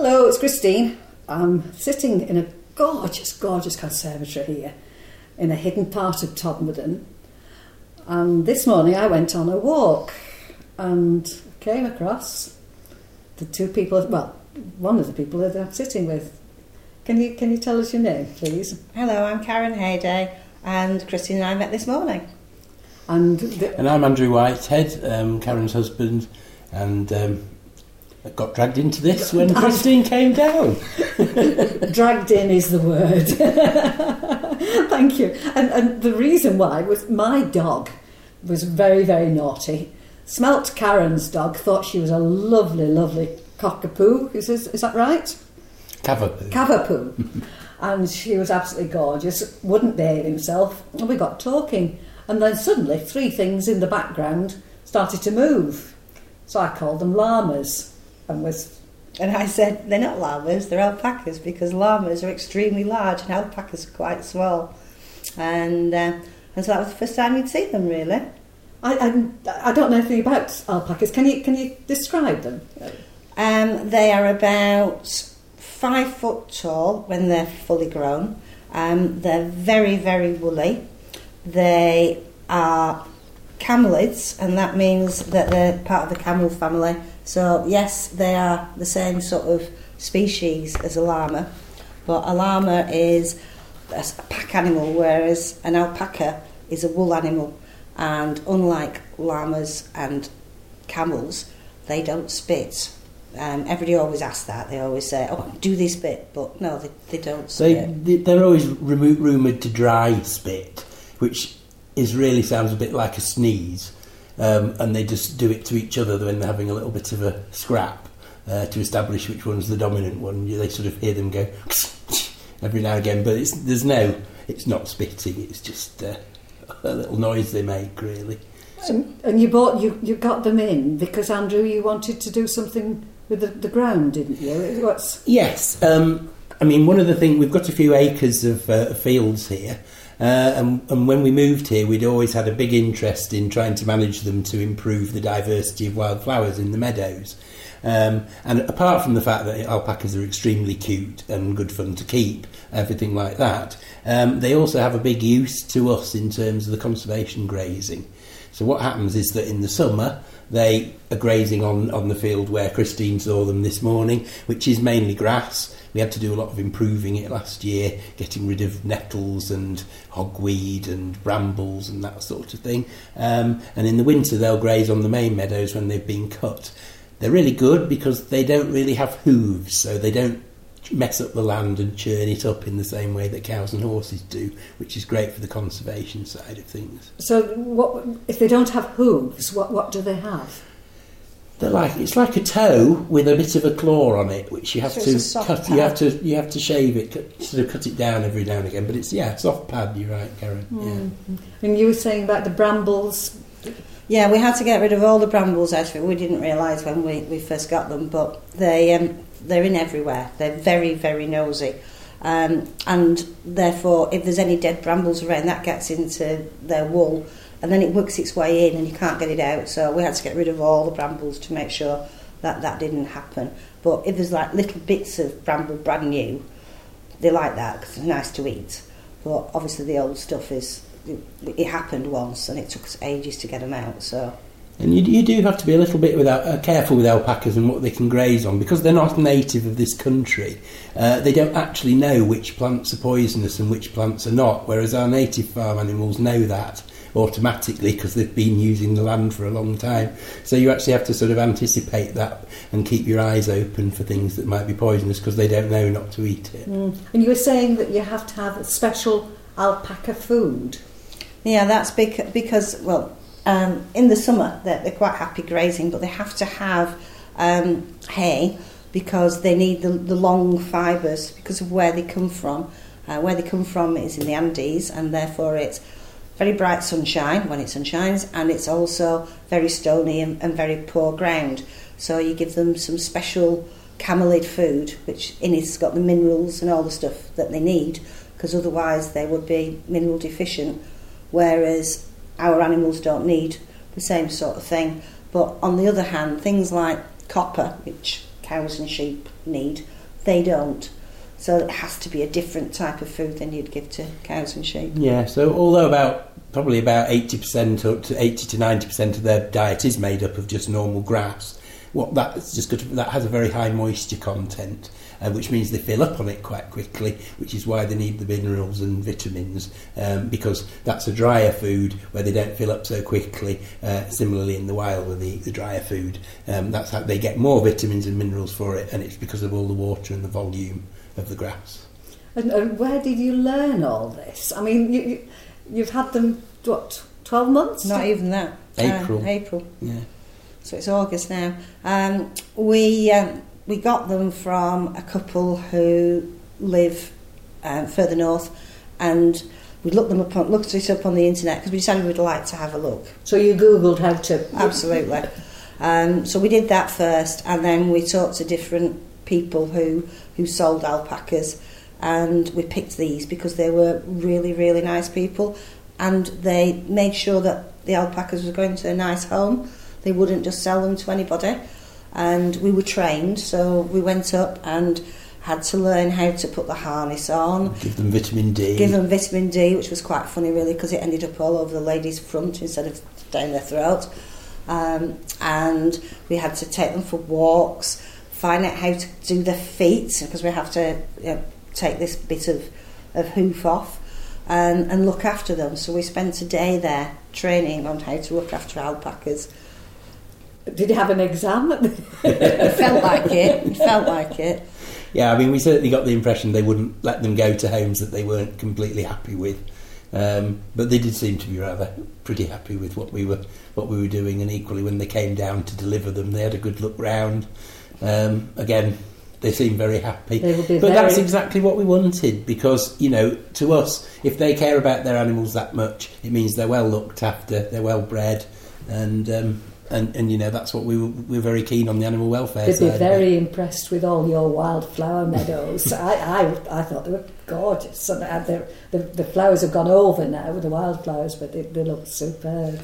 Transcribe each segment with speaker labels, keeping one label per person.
Speaker 1: Hello, it's Christine. I'm sitting in a gorgeous, gorgeous conservatory here in a hidden part of Todmorden. And this morning I went on a walk and came across the two people, well, one of the people that I'm sitting with. Can you tell us your name, please?
Speaker 2: Hello, I'm Karen Hayday, and Christine and I met this morning.
Speaker 3: And I'm Andrew Whitehead, Karen's husband, and I got dragged into this when Christine came down.
Speaker 1: Dragged in is the word. Thank you. And the reason why was my dog was very, very naughty. Smelt Karen's dog, thought she was a lovely, lovely cockapoo. Is that right?
Speaker 3: Cavapoo.
Speaker 1: Cavapoo. And she was absolutely gorgeous, wouldn't behave himself. And we got talking. And then suddenly 3 things in the background started to move. So I called them llamas.
Speaker 2: And I said, they're not llamas, they're alpacas, because llamas are extremely large and alpacas are quite small. And so that was the first time you'd see them, really.
Speaker 1: I don't know anything about alpacas. Can you describe them?
Speaker 2: They are about 5 foot tall when they're fully grown. They're very, very woolly. They are camelids, and that means that they're part of the camel family. So yes, they are the same sort of species as a llama, but a llama is a pack animal, whereas an alpaca is a wool animal. And unlike llamas and camels, they don't spit. Everybody always asks that. They always say, "Oh, do they spit?" But no, they don't spit.
Speaker 3: They're always rumoured to dry spit, which really sounds a bit like a sneeze. And they just do it to each other when they're having a little bit of a scrap to establish which one's the dominant one. They sort of hear them go every now and again, but it's not spitting. It's just a little noise they make, really.
Speaker 1: And you got them in because, Andrew, you wanted to do something with the ground, didn't you?
Speaker 3: Yes. I mean, one of the things, we've got a few acres of fields here. And when we moved here, we'd always had a big interest in trying to manage them to improve the diversity of wildflowers in the meadows. And apart from the fact that alpacas are extremely cute and good fun to keep, everything like that, they also have a big use to us in terms of the conservation grazing. So what happens is that in the summer, they are grazing on the field where Christine saw them this morning, which is mainly grass. We had to do a lot of improving it last year, getting rid of nettles and hogweed and brambles and that sort of thing. And in the winter, they'll graze on the main meadows when they've been cut. They're really good because they don't really have hooves, so they don't mess up the land and churn it up in the same way that cows and horses do, which is great for the conservation side of things.
Speaker 1: So what if they don't have hooves, what do they have?
Speaker 3: It's like a toe with a bit of a claw on it, which you have to cut. You have to shave it, sort of cut it down every now and again. But it's soft pad. You're right, Karen.
Speaker 1: Mm. Yeah. And you were saying about the brambles.
Speaker 2: Yeah, we had to get rid of all the brambles out of it. We didn't realise when we first got them, but they're in everywhere. They're very, very nosy, and therefore, if there's any dead brambles around, that gets into their wool. And then it works its way in and you can't get it out. So we had to get rid of all the brambles to make sure that didn't happen. But if there's like little bits of bramble brand new, they like that because it's nice to eat. But obviously the old stuff it happened once and it took us ages to get them out. So.
Speaker 3: And you do have to be a little bit careful with alpacas and what they can graze on, because they're not native of this country. They don't actually know which plants are poisonous and which plants are not, whereas our native farm animals know that automatically because they've been using the land for a long time. So you actually have to sort of anticipate that and keep your eyes open for things that might be poisonous because they don't know not to eat it.
Speaker 1: And you were saying that you have to have a special alpaca food.
Speaker 2: Yeah, that's because in the summer they're quite happy grazing, but they have to have hay because they need the long fibres because of where they come from. Where they come from is in the Andes, and therefore it's very bright sunshine when it sunshines, and it's also very stony and very poor ground. So you give them some special camelid food, which in it's got the minerals and all the stuff that they need, because otherwise they would be mineral deficient, whereas our animals don't need the same sort of thing. But on the other hand, things like copper, which cows and sheep need. They don't. So it has to be a different type of food than you'd give to cows and sheep.
Speaker 3: Yeah, so although probably about 80% up to 80 to 90% of their diet is made up of just normal grass, that has a very high moisture content, which means they fill up on it quite quickly, which is why they need the minerals and vitamins, because that's a drier food where they don't fill up so quickly. Similarly in the wild with the drier food, that's how they get more vitamins and minerals for it, and it's because of all the water and the volume of the grass.
Speaker 1: And where did you learn all this? I mean, you've had them, 12 months?
Speaker 2: Not even that. April.
Speaker 3: Yeah.
Speaker 2: So it's August now. We got them from a couple who live further north, and we looked it up on the internet because we decided we'd like to have a look.
Speaker 1: So you Googled how to...
Speaker 2: Absolutely. So we did that first, and then we talked to different people who sold alpacas, and we picked these because they were really, really nice people, and they made sure that the alpacas were going to a nice home. They wouldn't just sell them to anybody. And we were trained, so we went up and had to learn how to put the harness on.
Speaker 3: Give them vitamin D.
Speaker 2: Which was quite funny, really, because it ended up all over the lady's front instead of down their throat. And we had to take them for walks, find out how to do their feet, because we have to take this bit of hoof off, and look after them. So we spent a day there training on how to look after alpacas.
Speaker 1: Did you have an exam?
Speaker 2: It felt like it.
Speaker 3: Yeah, I mean, we certainly got the impression they wouldn't let them go to homes that they weren't completely happy with. But they did seem to be pretty happy with what we were doing, and equally when they came down to deliver them, they had a good look round. Again, they seemed very happy. That's exactly what we wanted, because, to us, if they care about their animals that much, it means they're well looked after, they're well bred, and that's what we're very keen on, the animal welfare side.
Speaker 1: They'd be very impressed with all your wildflower meadows. I thought they were gorgeous. And the flowers have gone over now with the wildflowers, but they look superb.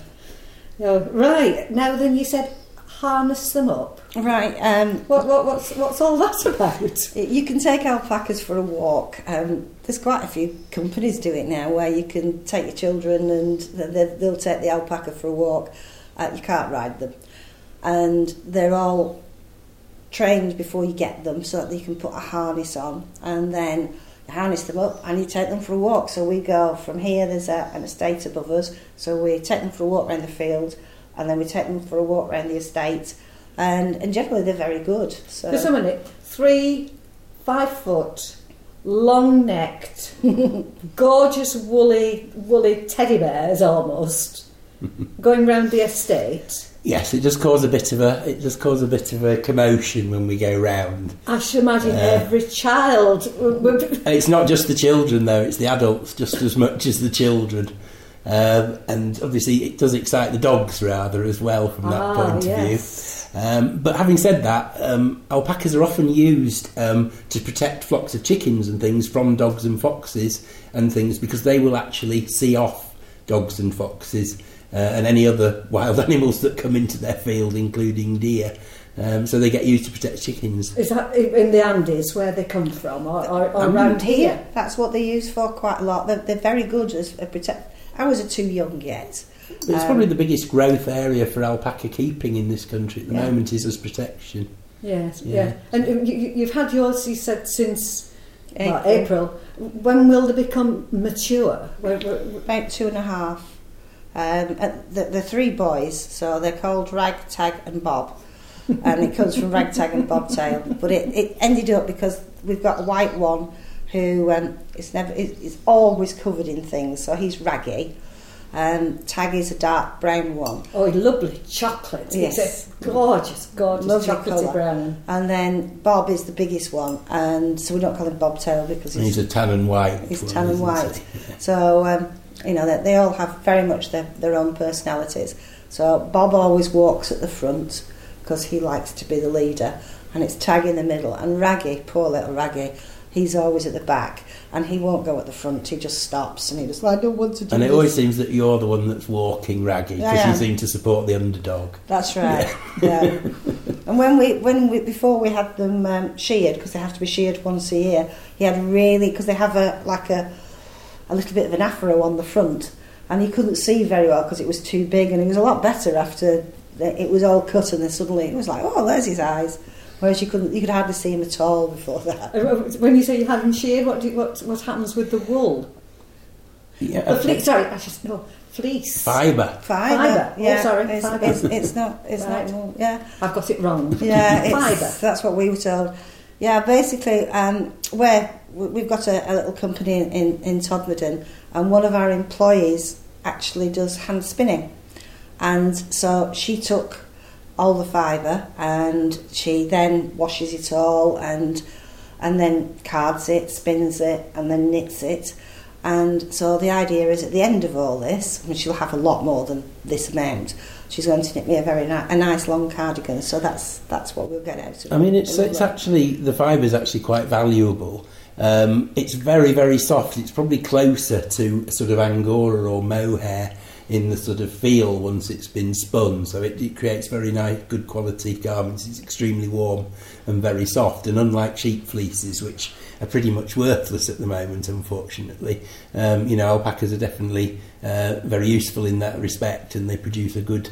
Speaker 1: Right, now then you said harness them up.
Speaker 2: Right.
Speaker 1: What's all that about?
Speaker 2: You can take alpacas for a walk. There's quite a few companies do it now where you can take your children and they'll take the alpaca for a walk. You can't ride them, and they're all trained before you get them so that you can put a harness on, and then you harness them up and you take them for a walk. So we go from here, there's an estate above us, so we take them for a walk around the field, and then we take them for a walk around the estate, and generally they're very good. So
Speaker 1: just a minute, 3 5-foot, long-necked, gorgeous woolly teddy bears almost. Going round the estate.
Speaker 3: Yes, it does cause a bit of a commotion when we go round.
Speaker 1: I should imagine every child.
Speaker 3: It's not just the children though; it's the adults just as much as the children, and obviously it does excite the dogs rather as well from that point of view. But having said that, alpacas are often used to protect flocks of chickens and things from dogs and foxes and things, because they will actually see off dogs and foxes. And any other wild animals that come into their field, including deer. So they get used to protect chickens.
Speaker 1: Is that in the Andes where they come from, or around here?
Speaker 2: That's what they're used for quite a lot. They're very good as a protect. Ours are too young yet.
Speaker 3: But it's probably the biggest growth area for alpaca keeping in this country at the moment is as protection.
Speaker 1: Yes, yeah. And you've had yours, you said, since April. When will they become mature?
Speaker 2: About 2.5. The 3 boys, so they're called Rag, Tag and Bob, and it comes from Rag, Tag and Bobtail. But it ended up because we've got a white one who is always covered in things, so he's Raggy. Tag is a dark brown one.
Speaker 1: Oh, lovely chocolate.
Speaker 2: Yes.
Speaker 1: It's a gorgeous
Speaker 2: lovely
Speaker 1: chocolatey
Speaker 2: colour.
Speaker 1: Brown.
Speaker 2: And then Bob is the biggest one, and so we don't call him Bobtail because
Speaker 3: he's a tan and white.
Speaker 2: He's tan and white. So they all have very much their own personalities. So Bob always walks at the front because he likes to be the leader, and it's Tag in the middle, and Raggy, poor little Raggy, he's always at the back, and he won't go at the front, he just stops and he just I don't want to do
Speaker 3: and it
Speaker 2: this.
Speaker 3: Always seems that you're the one that's walking Raggy because you seem to support the underdog.
Speaker 2: That's right. Yeah. And before we had them sheared, because they have to be sheared once a year, he had because they have a little bit of an afro on the front, and he couldn't see very well because it was too big, and he was a lot better after it was all cut, and then suddenly it was like, oh, there's his eyes. Whereas you could hardly see him at all before that.
Speaker 1: When you say you had them sheared, what happens with the wool?
Speaker 3: Yeah,
Speaker 1: The fleece. Sorry, fleece.
Speaker 3: Fibre.
Speaker 2: Yeah.
Speaker 1: Oh, sorry, fibre.
Speaker 2: It's not.
Speaker 1: Right.
Speaker 2: Wool. Yeah.
Speaker 1: I've got it wrong.
Speaker 2: Yeah,
Speaker 1: Fibre.
Speaker 2: That's what we were told. Yeah, basically, we've got a little company in Todmorden, and one of our employees actually does hand spinning, and so she took all the fibre and she then washes it all and then cards it, spins it, and then knits it. And so the idea is at the end of all this, and she'll have a lot more than this amount, she's going to knit me a nice long cardigan. So that's what we'll get out of it.
Speaker 3: I mean, it's actually, the fibre is actually quite valuable. It's very, very soft. It's probably closer to a sort of Angora or mohair in the sort of feel once it's been spun, so it creates very nice, good quality garments. It's extremely warm and very soft, and unlike sheep fleeces, which are pretty much worthless at the moment, unfortunately, alpacas are definitely very useful in that respect, and they produce a good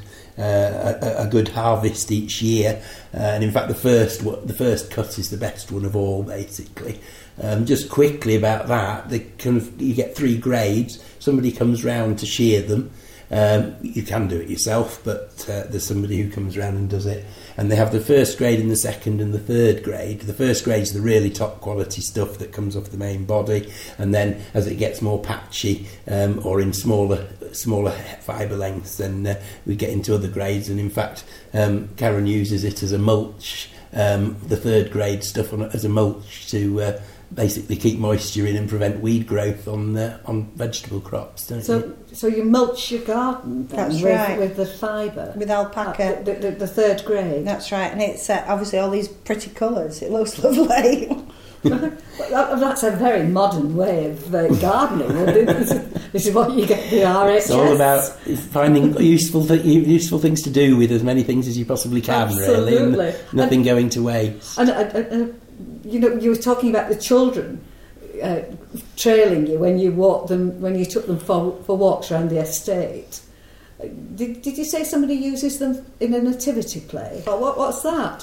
Speaker 3: harvest each year. And in fact, the first cut is the best one of all, basically. Just quickly about that, you get 3 grades. Somebody comes round to shear them. You can do it yourself, but there's somebody who comes around and does it. And they have the first grade and the second and the third grade. The first grade is the really top quality stuff that comes off the main body, and then as it gets more patchy or in smaller fibre lengths, then we get into other grades. And in fact, Karen uses it as a mulch, the third grade stuff as a mulch to basically keep moisture in and prevent weed growth on vegetable crops.
Speaker 1: So you mulch your garden then with the fibre?
Speaker 2: With alpaca.
Speaker 1: The third grade?
Speaker 2: That's right, and it's obviously all these pretty colours. It looks lovely.
Speaker 1: That's a very modern way of gardening. This is what you get the RHS.
Speaker 3: It's all about finding useful things to do with as many things as you possibly can,
Speaker 1: Absolutely.
Speaker 3: Really, and nothing going to waste.
Speaker 1: And you were talking about the children trailing you when you took them for walks around the estate. Did you say somebody uses them in a nativity play? What's that?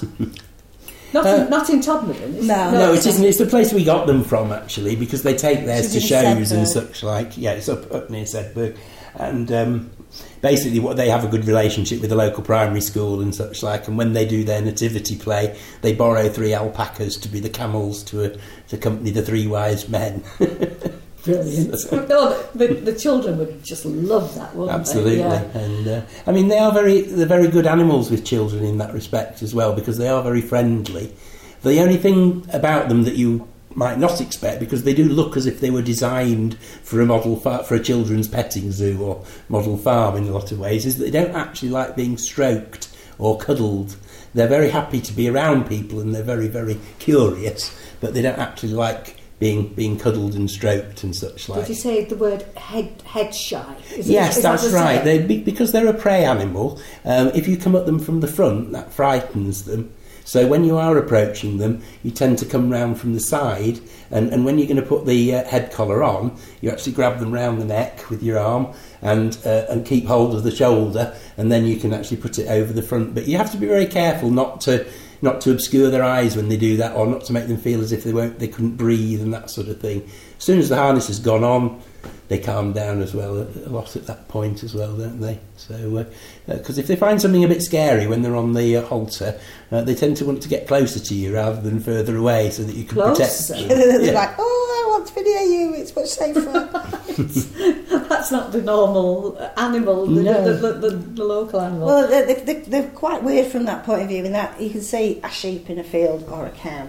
Speaker 1: Not in Todmorden.
Speaker 2: No,
Speaker 3: it isn't. It's the place we got them from, actually, because they take theirs to shows and such like. Yeah, it's up near Sedberg, and basically what they have a good relationship with the local primary school and such like. And when they do their nativity play, they borrow 3 alpacas to be the camels to accompany the 3 wise men.
Speaker 1: Brilliant. The children would just love that, wouldn't
Speaker 3: Absolutely.
Speaker 1: they? Yeah.
Speaker 3: And I mean, they're very good animals with children in that respect as well, because they are very friendly. The only thing about them that you might not expect, because they do look as if they were designed for a children's petting zoo or model farm in a lot of ways, is that they don't actually like being stroked or cuddled. They're very happy to be around people, and they're very, very curious, but they don't actually like being cuddled and stroked and such like.
Speaker 1: Did you say the word head shy?
Speaker 3: Yes, that's right. Because they're a prey animal, if you come at them from the front, that frightens them. So when you are approaching them, you tend to come round from the side, and when you're going to put the head collar on, you actually grab them round the neck with your arm and keep hold of the shoulder, and then you can actually put it over the front. But you have to be very careful not to obscure their eyes when they do that, or not to make them feel as if they couldn't breathe and that sort of thing. As soon as the harness has gone on, they calm down as well a lot at that point as well, don't they? So, because if they find something a bit scary when they're on the halter, they tend to want to get closer to you rather than further away, so that you can protect them.
Speaker 2: They're like, oh, I want to be near you, it's much safer.
Speaker 1: That's not the normal animal, the local animal.
Speaker 2: Well, they're quite weird from that point of view, in that you can see a sheep in a field or a cow.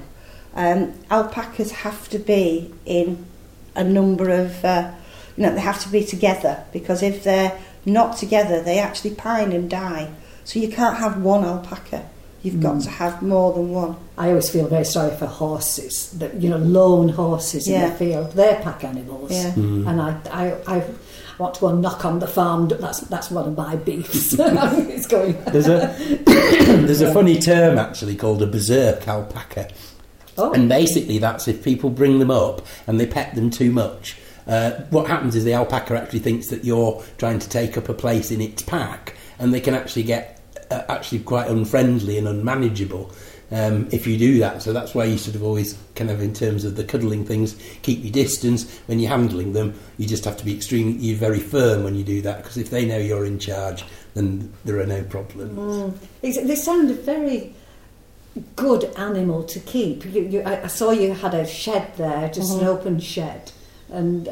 Speaker 2: Alpacas have to be in a number of... they have to be together, because if they're not together, they actually pine and die. So you can't have one alpaca. You've got to have more than one.
Speaker 1: I always feel very sorry for horses, lone horses in the field. They're pack animals, and want to go and knock on the farm. That's one of my beefs. It's going.
Speaker 3: There's a funny term actually called a berserk alpaca.
Speaker 1: Oh.
Speaker 3: And basically that's if people bring them up and they pet them too much. What happens is the alpaca actually thinks that you're trying to take up a place in its pack, and they can actually get actually quite unfriendly and unmanageable if you do that. So that's why you sort of always kind of, in terms of the cuddling things, keep your distance. When you're handling them, you just have to be you're very firm when you do that, because if they know you're in charge, then there are no problems.
Speaker 1: They sound a very good animal to keep. I saw you had a shed there, just an open shed, and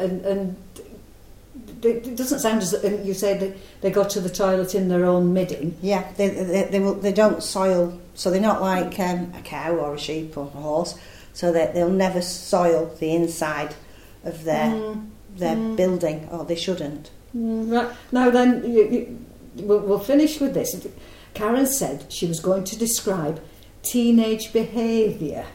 Speaker 1: it doesn't sound as you say they go to the toilet in their own midding.
Speaker 2: Yeah, they don't soil, so they're not like a cow or a sheep or a horse, so they'll never soil the inside of their building, or they shouldn't.
Speaker 1: Right. Now then, we'll finish with this. Karen said she was going to describe teenage behaviour.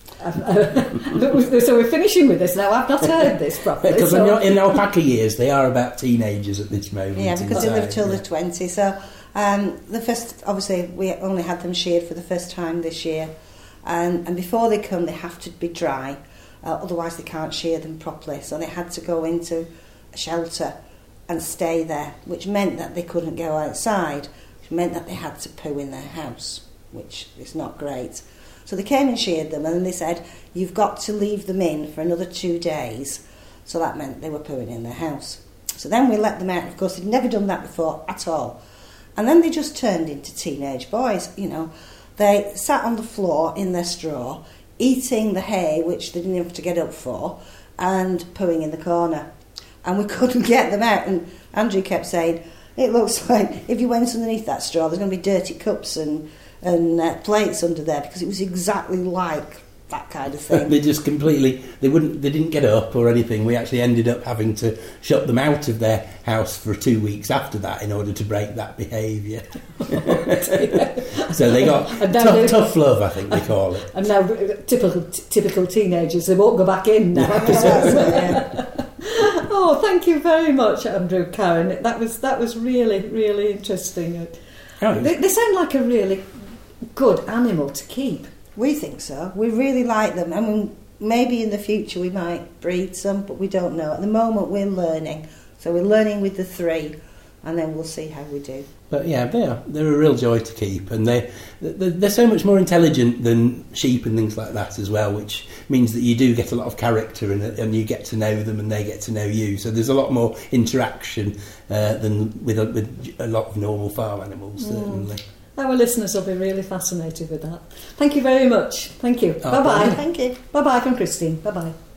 Speaker 1: So we're finishing with this now. I've not heard this properly.
Speaker 3: Because in alpaca years, they are about teenagers at this moment.
Speaker 2: Yeah, because they live till they're 20. So the first, obviously, we only had them sheared for the first time this year, and before they come, they have to be dry. Otherwise, they can't shear them properly. So they had to go into a shelter and stay there, which meant that they couldn't go outside, which meant that they had to poo in their house, which is not great. So they came and sheared them, and then they said, you've got to leave them in for another 2 days. So that meant they were pooing in their house. So then we let them out. Of course, they'd never done that before at all. And then they just turned into teenage boys, you know. They sat on the floor in their straw, eating the hay, which they didn't have to get up for, and pooing in the corner. And we couldn't get them out. And Andrew kept saying, it looks like if you went underneath that straw, there's going to be dirty cups and plates under there, because it was exactly like that kind of thing.
Speaker 3: They just completely, they didn't get up or anything. We actually ended up having to shut them out of their house for 2 weeks after that in order to break that behaviour. So they got tough love, I think they call it.
Speaker 1: And now typical teenagers, they won't go back in now. Oh, thank you very much, Andrew, Karen. That was really, really interesting. They sound like a really good animal to keep.
Speaker 2: We think so. We really like them. I mean, maybe in the future we might breed some, but we don't know. At the moment we're learning. So we're learning with the 3, and then we'll see how we do.
Speaker 3: But yeah, they're a real joy to keep, and they're so much more intelligent than sheep and things like that as well, which means that you do get a lot of character and you get to know them and they get to know you. So there's a lot more interaction than with a lot of normal farm animals, certainly.
Speaker 1: Our listeners will be really fascinated with that. Thank you very much. Thank you. Bye-bye.
Speaker 2: Thank you.
Speaker 1: Bye-bye from Christine. Bye-bye.